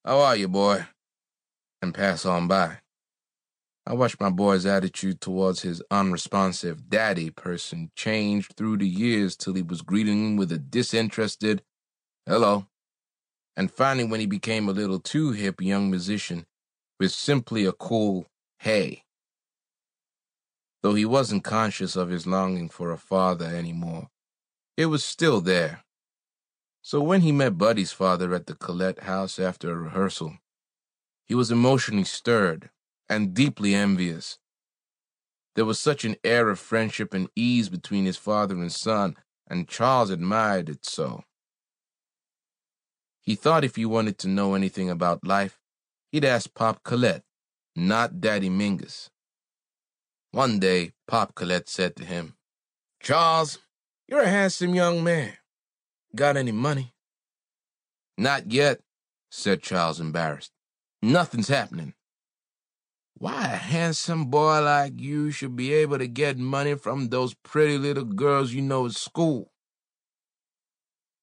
How are you, boy? And pass on by. I watched my boy's attitude towards his unresponsive daddy person change through the years till he was greeting him with a disinterested hello. And finally, when he became a little too hip young musician, with simply a cool hey. Though he wasn't conscious of his longing for a father anymore, it was still there. So when he met Buddy's father at the Collette house after a rehearsal, he was emotionally stirred and deeply envious. There was such an air of friendship and ease between his father and son, and Charles admired it so. He thought if he wanted to know anything about life, he'd ask Pop Collette, not Daddy Mingus. One day, Pop Collette said to him, "Charles, you're a handsome young man. Got any money?" "Not yet," said Charles, embarrassed. "Nothing's happening." "Why, a handsome boy like you should be able to get money from those pretty little girls you know at school.